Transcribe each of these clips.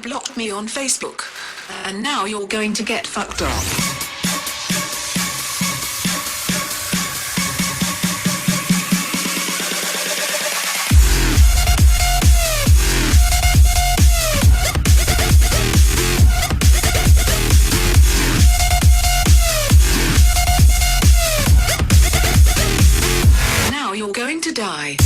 blocked me on Facebook. And now you're going to get fucked up. Now you're going to die.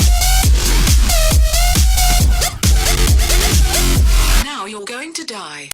Now you're going to die.